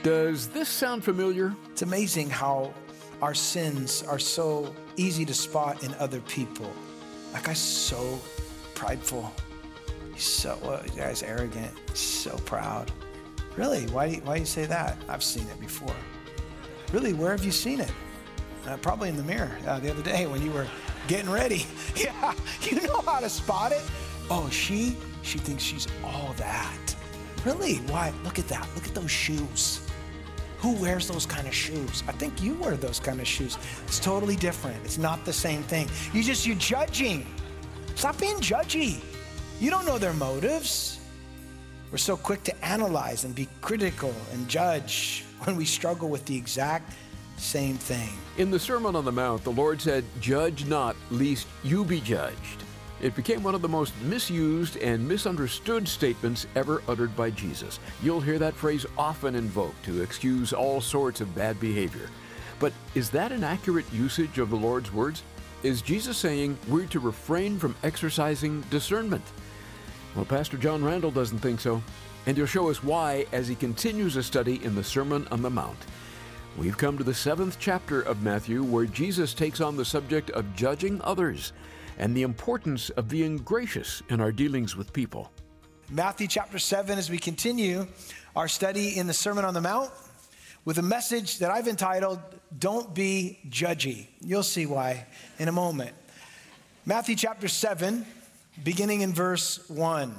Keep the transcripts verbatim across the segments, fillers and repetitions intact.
Does this sound familiar? It's amazing how our sins are so easy to spot in other people. That guy's so prideful. He's so, well, the guy's arrogant. He's so proud. Really? Why do you, why do you say that? I've seen it before. Really, where have you seen it? Uh, probably in the mirror uh, the other day when you were getting ready. Yeah, you know how to spot it. Oh, she, she thinks she's all that. Really? Why? Look at that. Look at those shoes. Who wears those kind of shoes? I think you wear those kind of shoes. It's totally different. It's not the same thing. You just, you're judging. Stop being judgy. You don't know their motives. We're so quick to analyze and be critical and judge when we struggle with the exact same thing. In the Sermon on the Mount, the Lord said, "Judge not, lest you be judged." It became one of the most misused and misunderstood statements ever uttered by Jesus. You'll hear that phrase often invoked to excuse all sorts of bad behavior. But is that an accurate usage of the Lord's words? Is Jesus saying we're to refrain from exercising discernment? Well, Pastor John Randall doesn't think so, and he'll show us why as he continues a study in the Sermon on the Mount. We've come to the seventh chapter of Matthew, where Jesus takes on the subject of judging others and the importance of being gracious in our dealings with people. Matthew chapter seven, as we continue our study in the Sermon on the Mount with a message that I've entitled, "Don't Be Judgy." You'll see why in a moment. Matthew chapter seven, beginning in verse one.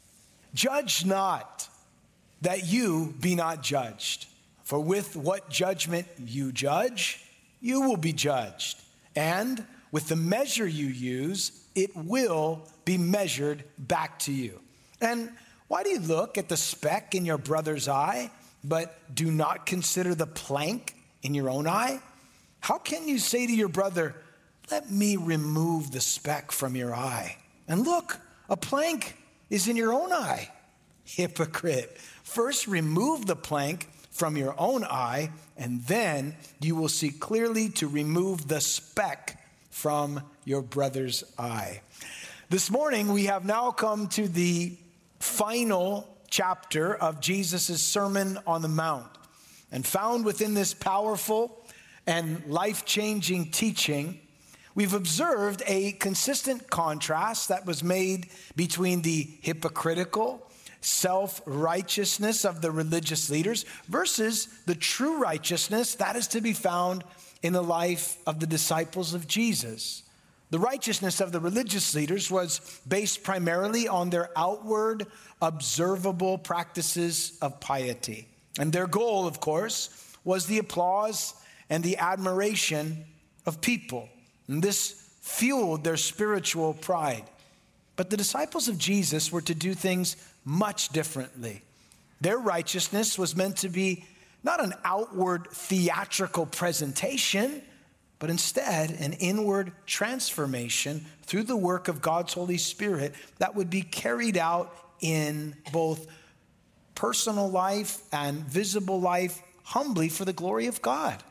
"Judge not, that you be not judged. For with what judgment you judge, you will be judged. And with the measure you use, it will be measured back to you. And why do you look at the speck in your brother's eye, but do not consider the plank in your own eye? How can you say to your brother, 'Let me remove the speck from your eye'? And look, a plank is in your own eye. Hypocrite, first remove the plank from your own eye, and then you will see clearly to remove the speck from your brother's eye." This morning, we have now come to the final chapter of Jesus' Sermon on the Mount. And found within this powerful and life-changing teaching, we've observed a consistent contrast that was made between the hypocritical self-righteousness of the religious leaders versus the true righteousness that is to be found in the life of the disciples of Jesus. The righteousness of the religious leaders was based primarily on their outward, observable practices of piety. And their goal, of course, was the applause and the admiration of people. And this fueled their spiritual pride. But the disciples of Jesus were to do things much differently. Their righteousness was meant to be not an outward theatrical presentation, but instead an inward transformation through the work of God's Holy Spirit that would be carried out in both personal life and visible life humbly for the glory of God.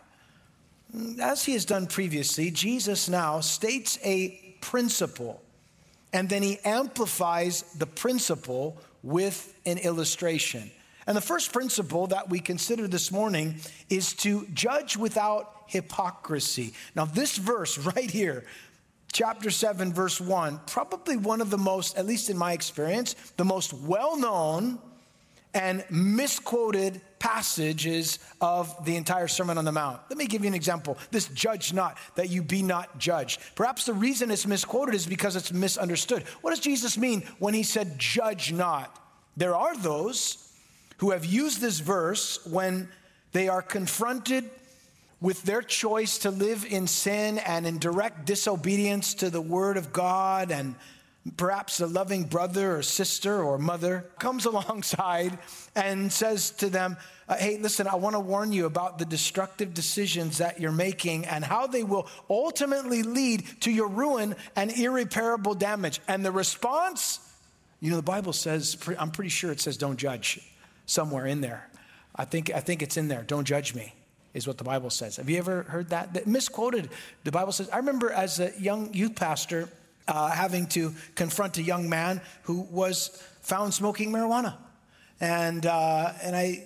As he has done previously, Jesus now states a principle, and then he amplifies the principle with an illustration. And the first principle that we consider this morning is to judge without hypocrisy. Now, this verse right here, chapter seven, verse one, probably one of the most, at least in my experience, the most well-known and misquoted passages of the entire Sermon on the Mount. Let me give you an example. This "judge not, that you be not judged." Perhaps the reason it's misquoted is because it's misunderstood. What does Jesus mean when he said, "Judge not"? There are those who have used this verse when they are confronted with their choice to live in sin and in direct disobedience to the word of God, and perhaps a loving brother or sister or mother comes alongside and says to them, uh, hey, listen, I want to warn you about the destructive decisions that you're making and how they will ultimately lead to your ruin and irreparable damage. And the response, you know, the Bible says, I'm pretty sure it says don't judge somewhere in there. I think I think it's in there. Don't judge me is what the Bible says. Have you ever heard that? That misquoted. The Bible says, I remember as a young youth pastor uh, having to confront a young man who was found smoking marijuana. And uh, and I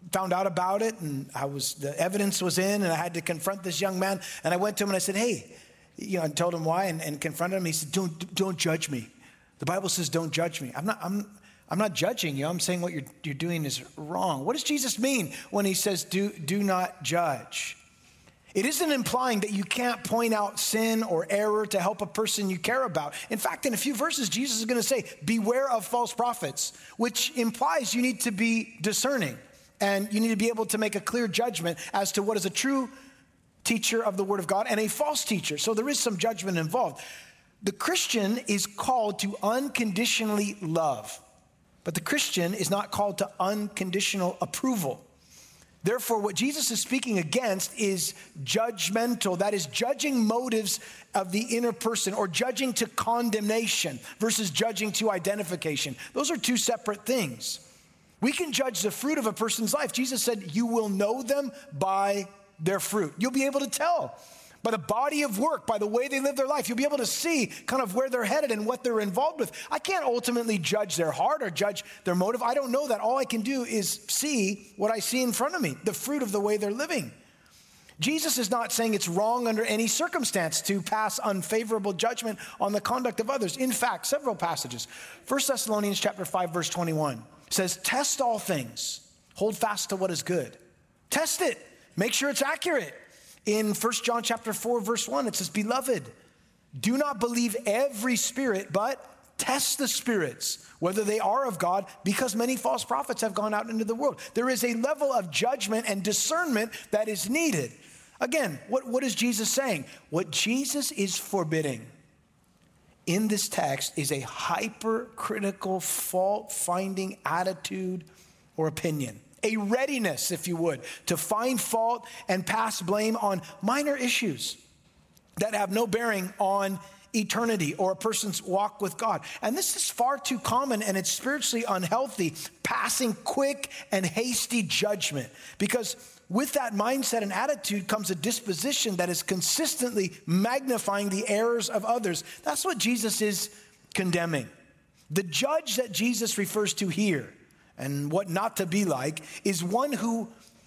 found out about it, and I was, the evidence was in, and I had to confront this young man. And I went to him and I said, hey, you know, I told him why and, and confronted him. He said, don't, don't judge me. The Bible says, don't judge me. I'm not, I'm, I'm not judging you. I'm saying what you're, you're doing is wrong. What does Jesus mean when he says, do, do not judge? It isn't implying that you can't point out sin or error to help a person you care about. In fact, in a few verses, Jesus is going to say, beware of false prophets, which implies you need to be discerning and you need to be able to make a clear judgment as to what is a true teacher of the Word of God and a false teacher. So there is some judgment involved. The Christian is called to unconditionally love, but the Christian is not called to unconditional approval. Therefore, what Jesus is speaking against is judgmental. That is judging motives of the inner person or judging to condemnation versus judging to identification. Those are two separate things. We can judge the fruit of a person's life. Jesus said, you will know them by their fruit. You'll be able to tell by the body of work, by the way they live their life. You'll be able to see kind of where they're headed and what they're involved with. I can't ultimately judge their heart or judge their motive. I don't know that. All I can do is see what I see in front of me, the fruit of the way they're living. Jesus is not saying it's wrong under any circumstance to pass unfavorable judgment on the conduct of others. In fact, several passages. First Thessalonians chapter five, verse twenty-one says, test all things, hold fast to what is good. Test it, make sure it's accurate. In First John chapter four, verse one, it says, beloved, do not believe every spirit, but test the spirits, whether they are of God, because many false prophets have gone out into the world. There is a level of judgment and discernment that is needed. Again, what, what is Jesus saying? What Jesus is forbidding in this text is a hypercritical, fault-finding attitude or opinion. A readiness, if you would, to find fault and pass blame on minor issues that have no bearing on eternity or a person's walk with God. And this is far too common, and it's spiritually unhealthy, passing quick and hasty judgment. Because with that mindset and attitude comes a disposition that is consistently magnifying the errors of others. That's what Jesus is condemning. The judge that Jesus refers to here, and what not to be like, is one who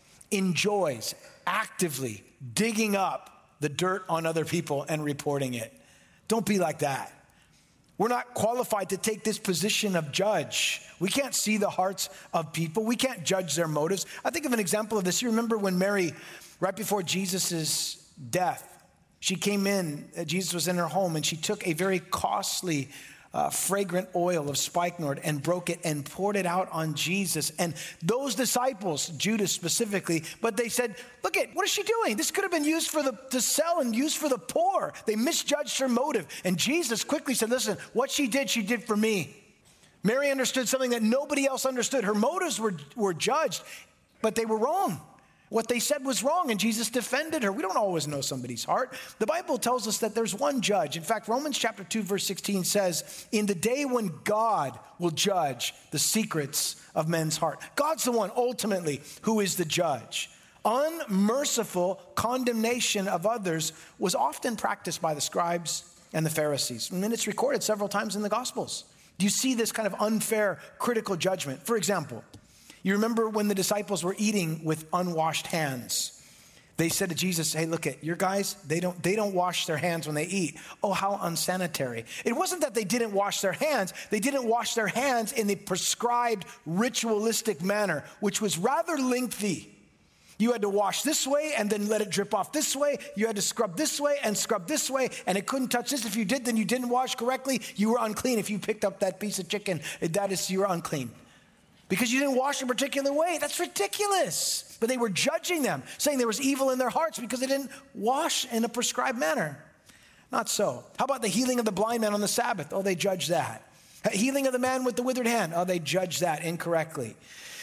enjoys actively digging up the dirt on other people and reporting it. Don't be like that. We're not qualified to take this position of judge. We can't see the hearts of people. We can't judge their motives. I think of an example of this. You remember when Mary, right before Jesus' death, she came in, Jesus was in her home, and she took a very costly Uh, fragrant oil of spikenard and broke it and poured it out on Jesus. And those disciples, Judas specifically, but they said, look at, what is she doing? This could have been used for the, to sell and used for the poor. They misjudged her motive. And Jesus quickly said, listen, what she did, she did for me. Mary understood something that nobody else understood. Her motives were, were judged, but they were wrong. What they said was wrong, and Jesus defended her. We don't always know somebody's heart. The Bible tells us that there's one judge. In fact, Romans chapter two, verse sixteen says, in the day when God will judge the secrets of men's heart. God's the one ultimately who is the judge. Unmerciful condemnation of others was often practiced by the scribes and the Pharisees. And then it's recorded several times in the Gospels. Do you see this kind of unfair, critical judgment? For example, you remember when the disciples were eating with unwashed hands. They said to Jesus, hey, look at your guys, they don't, they don't wash their hands when they eat. Oh, how unsanitary. It wasn't that they didn't wash their hands. They didn't wash their hands in the prescribed ritualistic manner, which was rather lengthy. You had to wash this way and then let it drip off this way. You had to scrub this way and scrub this way, and it couldn't touch this. If you did, then you didn't wash correctly. You were unclean. If you picked up that piece of chicken, that is, you were unclean. Because you didn't wash a particular way. That's ridiculous. But they were judging them, saying there was evil in their hearts because they didn't wash in a prescribed manner. Not so. How about the healing of the blind man on the Sabbath? Oh, they judged that. Healing of the man with the withered hand. Oh, they judged that incorrectly.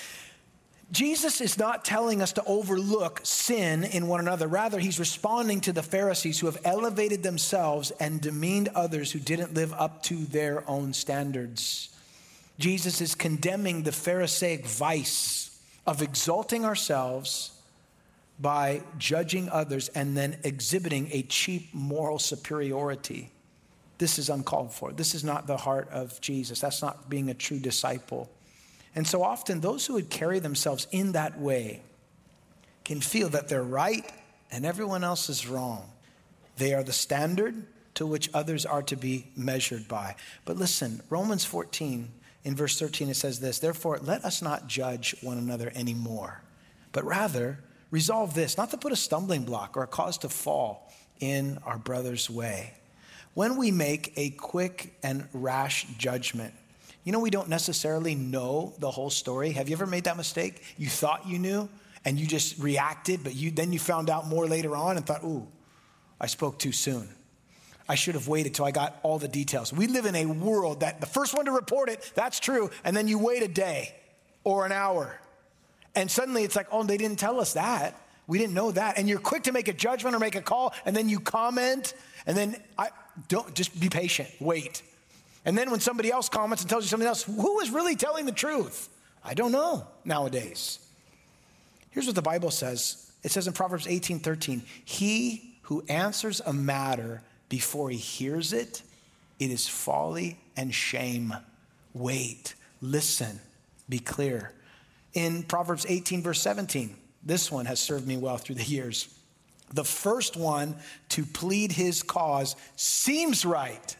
Jesus is not telling us to overlook sin in one another. Rather, he's responding to the Pharisees who have elevated themselves and demeaned others who didn't live up to their own standards. Jesus is condemning the Pharisaic vice of exalting ourselves by judging others and then exhibiting a cheap moral superiority. This is uncalled for. This is not the heart of Jesus. That's not being a true disciple. And so often those who would carry themselves in that way can feel that they're right and everyone else is wrong. They are the standard to which others are to be measured by. But listen, Romans fourteen, in verse thirteen, it says this, therefore, let us not judge one another anymore, but rather resolve this, not to put a stumbling block or a cause to fall in our brother's way. When we make a quick and rash judgment, you know, we don't necessarily know the whole story. Have you ever made that mistake? You thought you knew and you just reacted, but you then you found out more later on and thought, ooh, I spoke too soon. I should have waited till I got all the details. We live in a world that the first one to report it, that's true, and then you wait a day or an hour. And suddenly it's like, oh, they didn't tell us that. We didn't know that. And you're quick to make a judgment or make a call, and then you comment, and then I don't just be patient, wait. And then when somebody else comments and tells you something else, who is really telling the truth? I don't know nowadays. Here's what the Bible says. It says in Proverbs eighteen thirteen, he who answers a matter before he hears it, it is folly and shame. Wait, listen, be clear. In Proverbs eighteen, verse seventeen, this one has served me well through the years. The first one to plead his cause seems right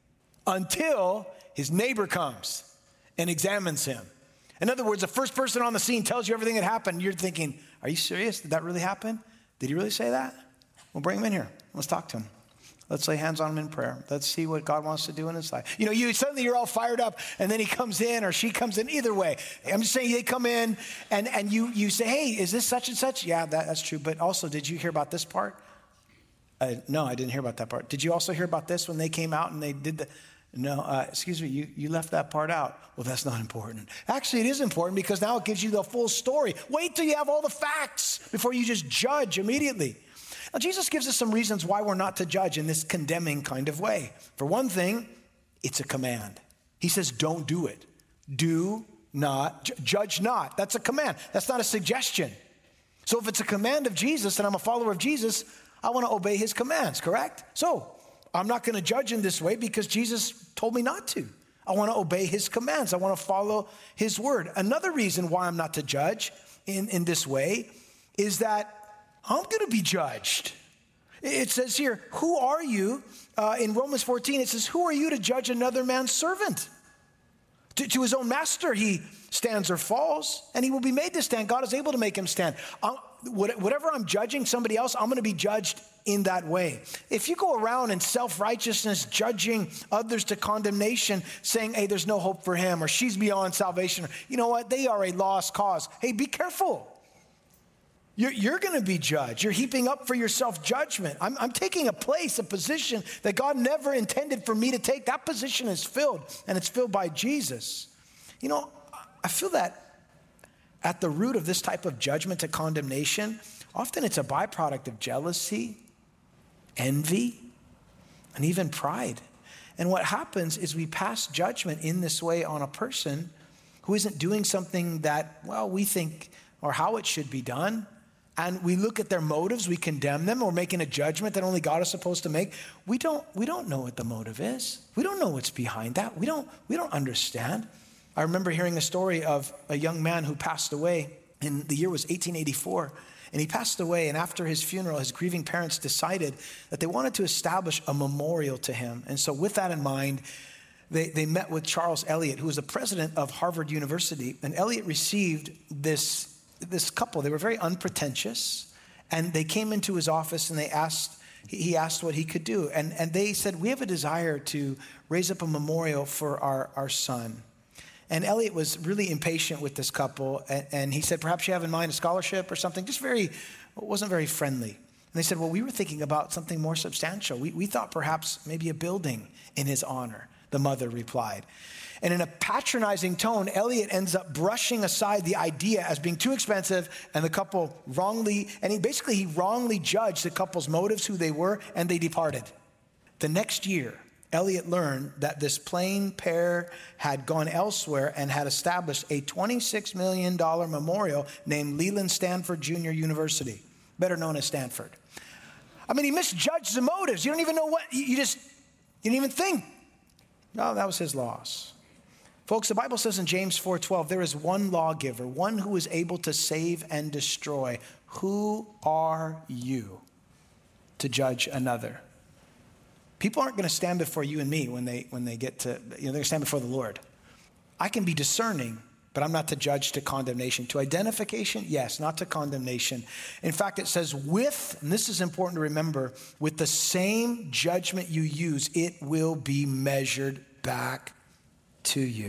until his neighbor comes and examines him. In other words, the first person on the scene tells you everything that happened. You're thinking, are you serious? Did that really happen? Did he really say that? Well, bring him in here. Let's talk to him. Let's lay hands on him in prayer. Let's see what God wants to do in his life. You know, you suddenly you're all fired up, and then he comes in or she comes in. Either way, I'm just saying they come in, and, and you you say, hey, is this such and such? Yeah, that, that's true. But also, did you hear about this part? Uh, no, I didn't hear about that part. Did you also hear about this when they came out and they did the... No, uh, excuse me, you, you left that part out. Well, that's not important. Actually, it is important because now it gives you the full story. Wait till you have all the facts before you just judge immediately. Now, Jesus gives us some reasons why we're not to judge in this condemning kind of way. For one thing, it's a command. He says, don't do it. Do not, ju- judge not. That's a command. That's not a suggestion. So if it's a command of Jesus and I'm a follower of Jesus, I want to obey his commands, correct? So I'm not going to judge in this way because Jesus told me not to. I want to obey his commands. I want to follow his word. Another reason why I'm not to judge in, in this way is that I'm going to be judged. It says here, who are you? Uh, in Romans fourteen, it says, who are you to judge another man's servant? To, to his own master, he stands or falls, and he will be made to stand. God is able to make him stand. I'm, whatever I'm judging somebody else, I'm going to be judged in that way. If you go around in self-righteousness, judging others to condemnation, saying, hey, there's no hope for him, or she's beyond salvation, you know what? They are a lost cause. Hey, be careful. You're, you're going to be judged. You're heaping up for yourself judgment. I'm, I'm taking a place, a position that God never intended for me to take. That position is filled, and it's filled by Jesus. You know, I feel that at the root of this type of judgment to condemnation, often it's a byproduct of jealousy, envy, and even pride. And what happens is we pass judgment in this way on a person who isn't doing something that, well, we think or how it should be done. And we look at their motives, we condemn them, we're making a judgment that only God is supposed to make. We don't, we don't know what the motive is. We don't know what's behind that. We don't, we don't understand. I remember hearing a story of a young man who passed away, and the year was eighteen eighty-four. And he passed away, and after his funeral, his grieving parents decided that they wanted to establish a memorial to him. And so with that in mind, they, they met with Charles Eliot, who was the president of Harvard University. And Eliot received this This couple. They were very unpretentious, and they came into his office and they asked, he asked what he could do. And, and they said, we have a desire to raise up a memorial for our, our son. And Eliot was really impatient with this couple. And, and he said, perhaps you have in mind a scholarship or something, just very, it wasn't very friendly. And they said, well, we were thinking about something more substantial. We, we thought perhaps maybe a building in his honor, the mother replied. And in a patronizing tone, Eliot ends up brushing aside the idea as being too expensive, and the couple wrongly, and he basically, he wrongly judged the couple's motives, who they were, and they departed. The next year, Eliot learned that this plain pair had gone elsewhere and had established a twenty-six million dollars memorial named Leland Stanford Junior University, better known as Stanford. I mean, he misjudged the motives. You don't even know what, you just, you didn't even think. No, that was his loss. Folks, the Bible says in James four twelve, there is one lawgiver, one who is able to save and destroy. Who are you to judge another? People aren't going to stand before you and me when they when they get to, you know, they're going to stand before the Lord. I can be discerning, but I'm not to judge to condemnation. To identification, yes, not to condemnation. In fact, it says with, and this is important to remember, with the same judgment you use, it will be measured back to you.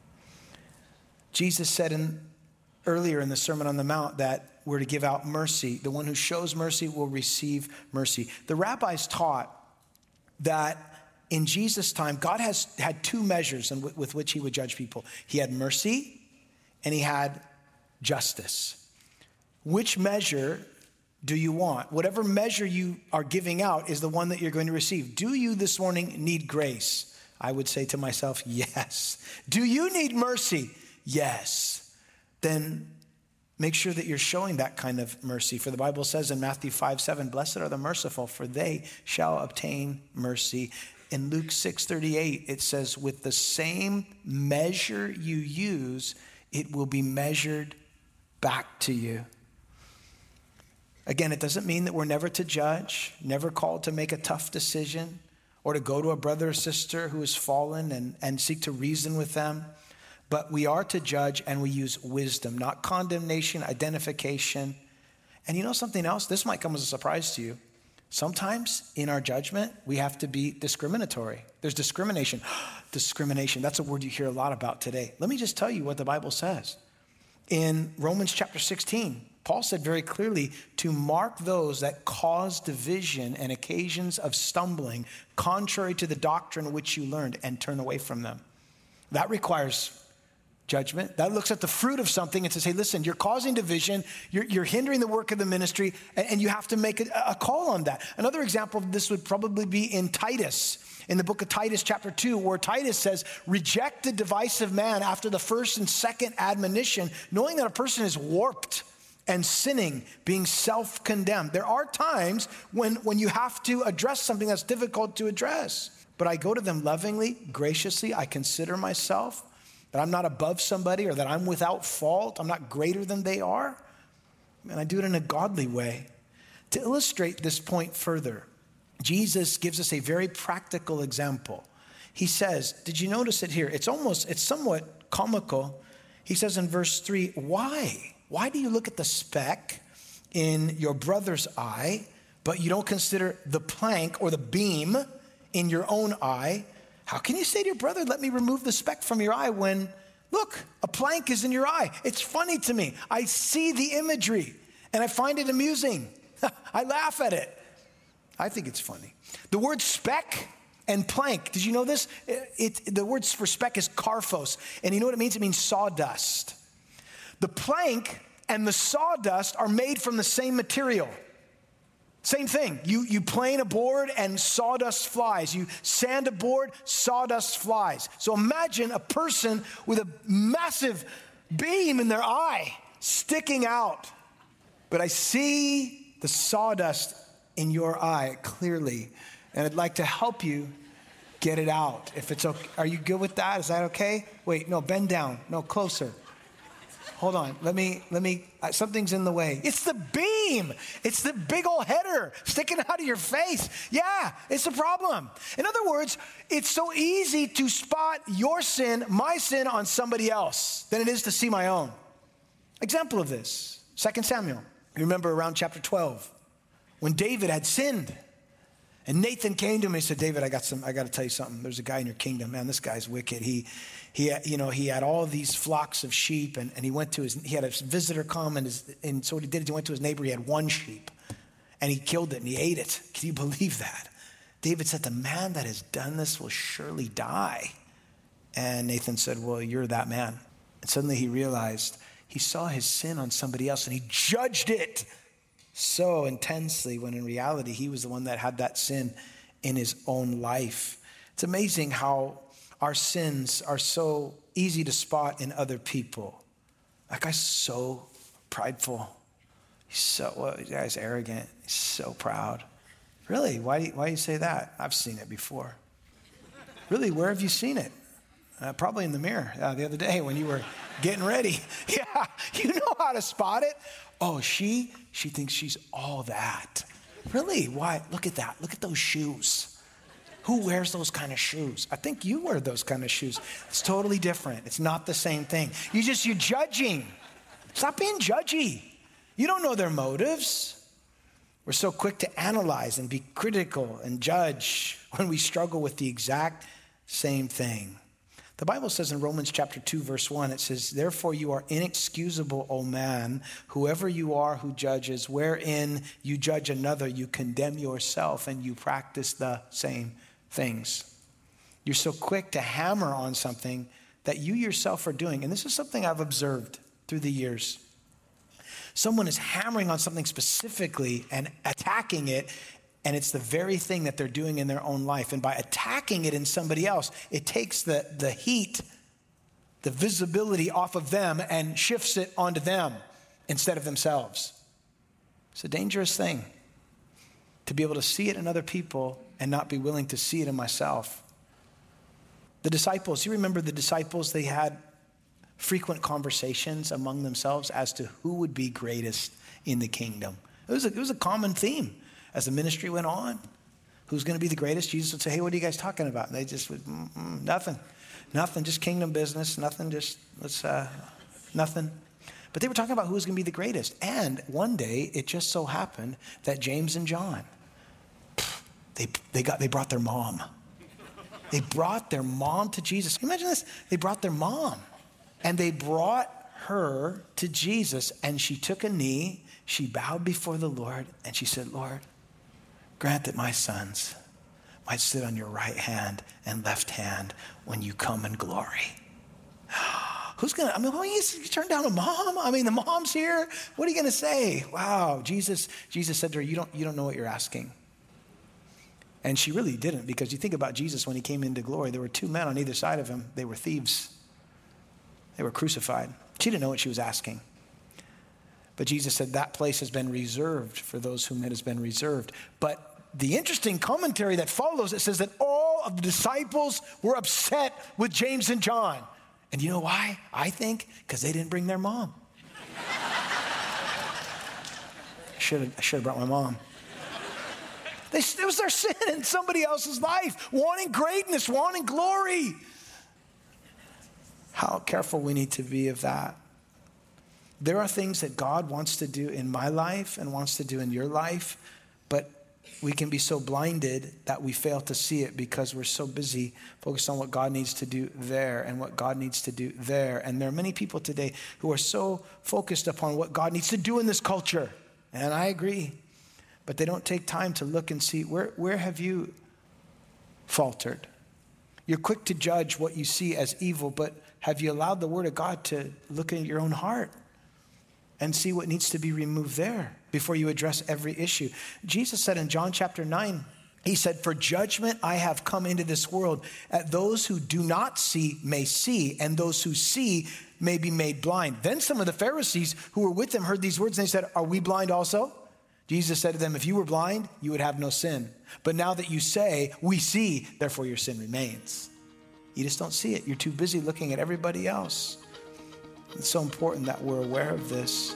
Jesus said in earlier in the Sermon on the Mount that we're to give out mercy. The one who shows mercy will receive mercy. The rabbis taught that in Jesus' time, God has had two measures in w- with which he would judge people. He had mercy and he had justice. Which measure do you want? Whatever measure you are giving out is the one that you're going to receive. Do you this morning need grace? I would say to myself, yes. Do you need mercy? Yes. Then make sure that you're showing that kind of mercy. For the Bible says in Matthew five seven, blessed are the merciful, for they shall obtain mercy. In Luke six thirty-eight, it says, with the same measure you use, it will be measured back to you. Again, it doesn't mean that we're never to judge, never called to make a tough decision, or to go to a brother or sister who has fallen and, and seek to reason with them. But we are to judge and we use wisdom, not condemnation, identification. And you know something else? This might come as a surprise to you. Sometimes in our judgment, we have to be discriminatory. There's discrimination. Discrimination, that's a word you hear a lot about today. Let me just tell you what the Bible says. In Romans chapter sixteen, Paul said very clearly to mark those that cause division and occasions of stumbling contrary to the doctrine which you learned and turn away from them. That requires judgment. That looks at the fruit of something and says, hey, listen, you're causing division, you're, you're hindering the work of the ministry, and, and you have to make a, a call on that. Another example of this would probably be in Titus, in the book of Titus chapter two, where Titus says, reject the divisive man after the first and second admonition, knowing that a person is warped and sinning, being self-condemned. There are times when, when you have to address something that's difficult to address. But I go to them lovingly, graciously. I consider myself that I'm not above somebody or that I'm without fault. I'm not greater than they are. And I do it in a godly way. To illustrate this point further, Jesus gives us a very practical example. He says, did you notice it here? It's almost, it's somewhat comical. He says in verse three, why? Why do you look at the speck in your brother's eye, but you don't consider the plank or the beam in your own eye? How can you say to your brother, let me remove the speck from your eye when, look, a plank is in your eye? It's funny to me. I see the imagery and I find it amusing. I laugh at it. I think it's funny. The word speck and plank, did you know this? It, it, the word for speck is karphos. And you know what it means? It means sawdust. The plank and the sawdust are made from the same material. Same thing. You, you plane a board and sawdust flies. You sand a board, sawdust flies. So imagine a person with a massive beam in their eye sticking out. But I see the sawdust in your eye clearly, and I'd like to help you get it out. If it's okay. Are you good with that? Is that okay? Wait, no, bend down. No, closer. Hold on, let me, let me, uh, something's in the way. It's the beam. It's the big old header sticking out of your face. Yeah, it's a problem. In other words, it's so easy to spot your sin, my sin on somebody else than it is to see my own. Example of this, Second Samuel. You remember around chapter twelve, when David had sinned. And Nathan came to him and he said, David, I got some, I got to tell you something. There's a guy in your kingdom, man, this guy's wicked. He, he, you know, he had all these flocks of sheep and, and he went to his, he had a visitor come and his, and so what he did is he went to his neighbor, he had one sheep and he killed it and he ate it. Can you believe that? David said, the man that has done this will surely die. And Nathan said, well, you're that man. And suddenly he realized he saw his sin on somebody else and he judged it so intensely when in reality he was the one that had that sin in his own life. It's amazing how our sins are so easy to spot in other people. That guy's so prideful. He's so, well, that guy's arrogant. He's so proud. Really? Why, why do you say that? I've seen it before. Really? Where have you seen it? Uh, probably in the mirror uh, the other day when you were getting ready. Yeah, you know how to spot it. Oh, she, she thinks she's all that. Really? Why? Look at that. Look at those shoes. Who wears those kind of shoes? I think you wear those kind of shoes. It's totally different. It's not the same thing. You just, you're judging. Stop being judgy. You don't know their motives. We're so quick to analyze and be critical and judge when we struggle with the exact same thing. The Bible says in Romans chapter two, verse one, it says, therefore you are inexcusable, O man, whoever you are who judges, wherein you judge another, you condemn yourself and you practice the same things. You're so quick to hammer on something that you yourself are doing. And this is something I've observed through the years. Someone is hammering on something specifically and attacking it, and it's the very thing that they're doing in their own life. And by attacking it in somebody else, it takes the, the heat, the visibility off of them and shifts it onto them instead of themselves. It's a dangerous thing to be able to see it in other people and not be willing to see it in myself. The disciples, you remember the disciples, they had frequent conversations among themselves as to who would be greatest in the kingdom. It was a, it was a common theme. As the ministry went on, who's going to be the greatest? Jesus would say, hey, what are you guys talking about? And they just would, mm-mm, nothing, nothing, just kingdom business, nothing, just, let's, uh, nothing. But they were talking about who was going to be the greatest. And one day, it just so happened that James and John, they, they, got, they brought their mom. They brought their mom to Jesus. Can you imagine this? They brought their mom. And they brought her to Jesus, and she took a knee, she bowed before the Lord, and she said, Lord, grant that my sons might sit on your right hand and left hand when you come in glory. Who's going to, I mean, well, you turn down a mom? I mean, the mom's here. What are you going to say? Wow, Jesus, Jesus said to her, you don't, you don't know what you're asking. And she really didn't, because you think about Jesus when he came into glory, there were two men on either side of him. They were thieves. They were crucified. She didn't know what she was asking. But Jesus said that place has been reserved for those whom it has been reserved. But the interesting commentary that follows, it says that all of the disciples were upset with James and John. And you know why? I think because they didn't bring their mom. I should have, I should have brought my mom. They, it was their sin in somebody else's life, wanting greatness, wanting glory. How careful we need to be of that. There are things that God wants to do in my life and wants to do in your life, but we can be so blinded that we fail to see it because we're so busy focused on what God needs to do there and what God needs to do there. And there are many people today who are so focused upon what God needs to do in this culture. And I agree, but they don't take time to look and see, where, where have you faltered? You're quick to judge what you see as evil, but have you allowed the Word of God to look at your own heart and see what needs to be removed there before you address every issue? Jesus said in John chapter nine, he said, for judgment I have come into this world, that those who do not see may see, and those who see may be made blind. Then some of the Pharisees who were with him heard these words, and they said, are we blind also? Jesus said to them, if you were blind, you would have no sin. But now that you say, we see, therefore your sin remains. You just don't see it. You're too busy looking at everybody else. It's so important that we're aware of this.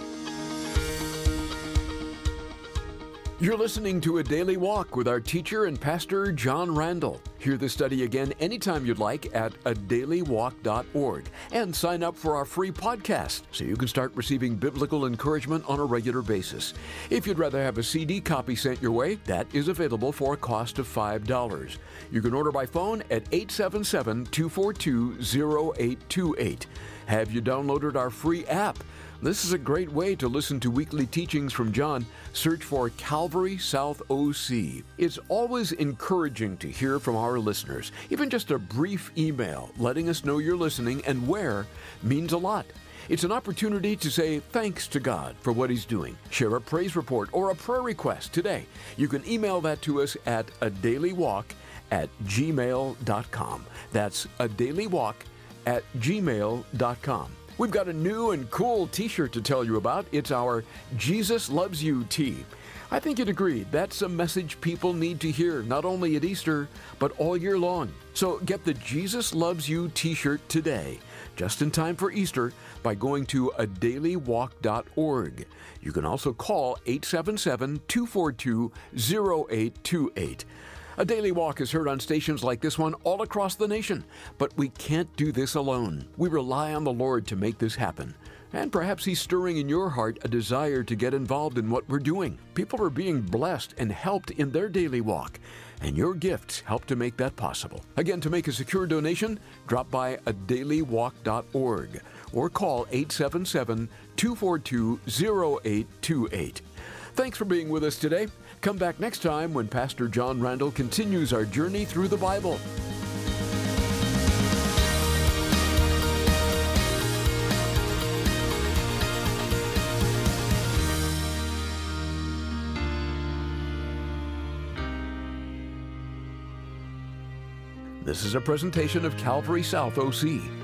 You're listening to A Daily Walk with our teacher and pastor, John Randall. Hear the study again anytime you'd like at a daily walk dot org. And sign up for our free podcast so you can start receiving biblical encouragement on a regular basis. If you'd rather have a C D copy sent your way, that is available for a cost of five dollars. You can order by phone at eight seven seven, two four two, zero eight two eight. Have you downloaded our free app? This is a great way to listen to weekly teachings from John. Search for Calvary South O C. It's always encouraging to hear from our listeners. Even just a brief email letting us know you're listening and where means a lot. It's an opportunity to say thanks to God for what He's doing. Share a praise report or a prayer request today. You can email that to us at a daily walk at gmail dot com. That's a daily walk at gmail dot com. We've got a new and cool t-shirt to tell you about. It's our Jesus Loves You tee. I think you'd agree that's a message people need to hear, not only at Easter, but all year long. So get the Jesus Loves You t-shirt today, just in time for Easter, by going to a daily walk dot org. You can also call eight seven seven, two four two, zero eight two eight. A Daily Walk is heard on stations like this one all across the nation, but we can't do this alone. We rely on the Lord to make this happen. And perhaps He's stirring in your heart a desire to get involved in what we're doing. People are being blessed and helped in their daily walk, and your gifts help to make that possible. Again, to make a secure donation, drop by a daily walk dot org or call eight seven seven, two four two, zero eight two eight. Thanks for being with us today. Come back next time when Pastor John Randall continues our journey through the Bible. This is a presentation of Calvary South O C.